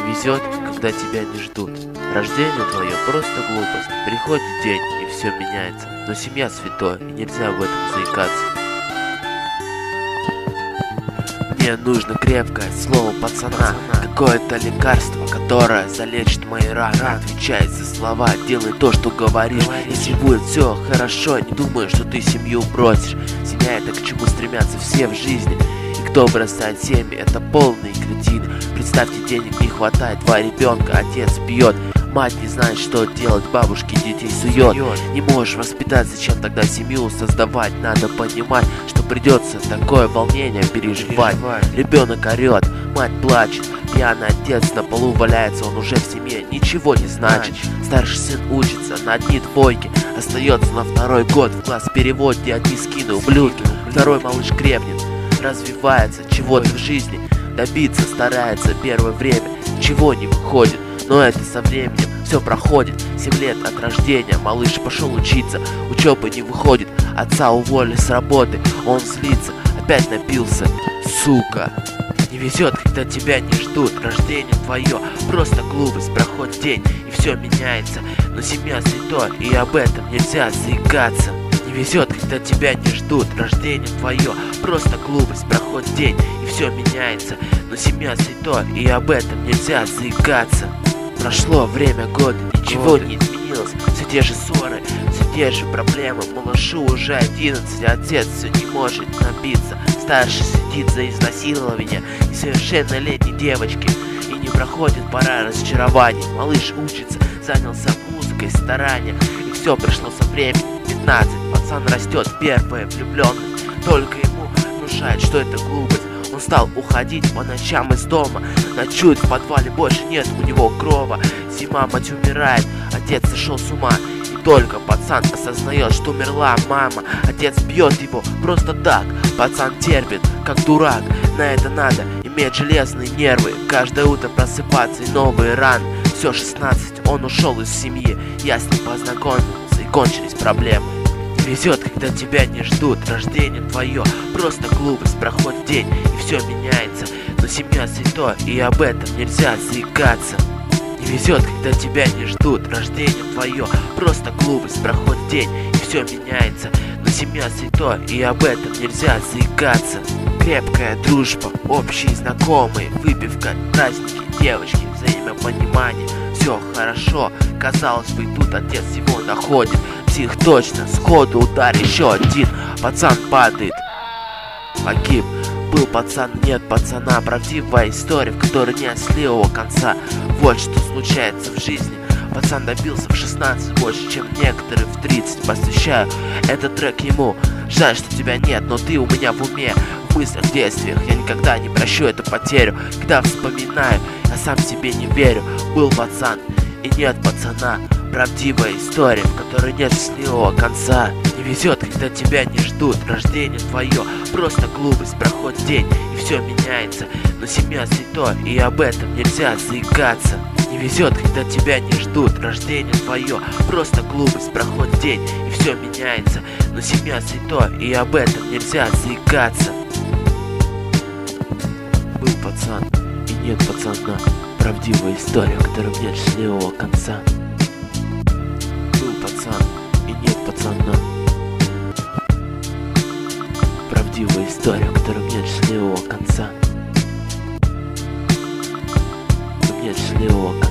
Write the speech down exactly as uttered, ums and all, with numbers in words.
везет, когда тебя не ждут. Рождение твое просто глупость. Приходит день, и все меняется. Но семья святое, и нельзя в этом заикаться. Мне нужно крепкое слово пацана, какое-то лекарство, которое залечит мои раны. Отвечает за слова, делай то, что говоришь. Если будет все хорошо, не думай, что ты семью бросишь. Семья — это к чему стремятся все в жизни. И кто бросает семьи, это полные кретины. Представьте, денег не хватает, два ребенка, отец бьет. Мать не знает, что делать, бабушки детей сует. Не можешь воспитать, зачем тогда семью создавать? Надо понимать, что придется такое волнение переживать. Ребенок орет, мать плачет, пьяный отец на полу валяется, он уже в семье ничего не значит. Старший сын учится на одни двойки, остается на второй год в класс перевод, где одни скины ублюдки. Второй малыш крепнет, развивается, чего-то в жизни добиться старается. Первое время ничего не выходит, но это со временем все проходит. Семь лет от рождения малыш пошел учиться, учебы не выходит, отца уволили с работы, он злится, опять напился, сука. Не везет, когда тебя не ждут. Рождение твое просто глупость, проходит день, и все меняется. Но семья святое, и об этом нельзя заикаться. Не везет, когда тебя не ждут. Рождение твое просто глупость, проходит день, и все меняется. Но семья святое, и об этом нельзя заикаться. Прошло время года, ничего не изменилось. Все те же ссоры, все те же проблемы. Малышу уже одиннадцать, отец все не может набиться. Старший сидит за изнасилование несовершеннолетней девочки, и не проходит пора разочарований. Малыш учится, занялся музыкой, старанием, и все пришло со временем. Пятнадцать, пацан растет, первый влюбленный. Только ему внушает, что это глупость. Он стал уходить по ночам из дома, ночует в подвале, больше нет у него крова. Зима, мать умирает, отец сошел с ума. И только пацан осознает, что умерла мама. Отец бьет его просто так, пацан терпит, как дурак. На это надо иметь железные нервы, каждое утро просыпаться и новые раны. Все шестнадцать, он ушел из семьи, я с ним познакомился, и кончились проблемы. Не везет, когда тебя не ждут. Рождение твое просто глупость, проходит день, и все меняется. Но семья святое, и об этом нельзя заикаться. Не везет, когда тебя не ждут. Рождение твое просто глупость, проходит день, и все меняется. Но семья святое, и об этом нельзя заикаться. Крепкая дружба, общие знакомые, выпивка, праздники, девочки, взаимопонимание. Все хорошо, казалось бы, тут отец его находит. Псих точно, сходу удар еще один, пацан падает, погиб. Был пацан, нет пацана. Правдивая история, в которой нет сливого конца. Вот что случается в жизни. Пацан добился в шестнадцать больше, чем некоторые в тридцать. Посвящаю этот трек ему. Жаль, что тебя нет, но ты у меня в уме, в мыслях, в действиях. Я никогда не прощу эту потерю. Когда вспоминаю, я сам себе не верю. Был пацан и нет пацана. Правдивая история, в которой нет счастливого конца. Не везет, когда тебя не ждут. Рождение твое просто глупость, проходит день, и все меняется. Но семья святое, и об этом нельзя заикаться. Не везет, когда тебя не ждут. Рождение твое просто глупость, проходит день, и все меняется. Но семья святое, и об этом нельзя заикаться. Был пацан и нет пацана. Правдивая история, в которой нет счастливого конца. Был пацан и нет пацана. Правдивая история, в которой нет счастливого конца. Нет счастливого конца.